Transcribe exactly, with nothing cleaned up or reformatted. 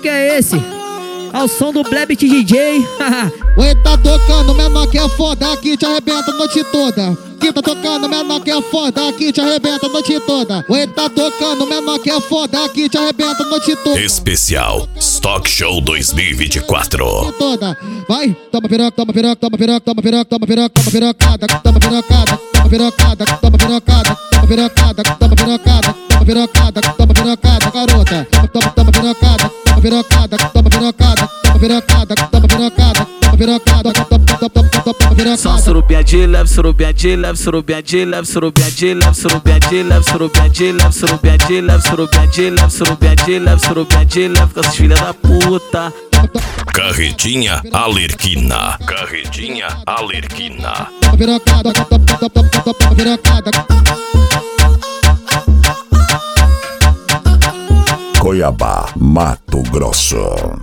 que é esse? Ao som do Blebit D J. Oi, tá tocando menor que é foda, aqui te arrebenta a noite toda. Que tá tocando menor que é foda, aqui te arrebenta a noite toda. Oi, tá tocando menor que é foda, aqui te arrebenta a noite toda. Especial Stock Show dois mil e vinte e quatro. Toda. Vai, toma piroca, toma piroca, toma piroca, toma piroca, toma piroca, toma pirocada, toma pirocada, toma pirocada, toma pirocada, toma pirocada, toma pirocada, toma pirocada, toma pirocada, garota. Toma, toma pirocada, toma pirocada, toma pirocada, toma pirocada, toma pirocada, toma pirocada, toma pirocada. Só surubinha de leve, surubinha de leve, surubinha de leve, surubinha de leve, surubinha de leve, surubinha de leve, surubinha de leve, surubinha de leve, surubinha de leve, surubinha de leve, com essas filhas da puta. Carretinha Alerquina. Carretinha Alerquina. Pirocada, pirocada. Cuiabá, Mato Grosso.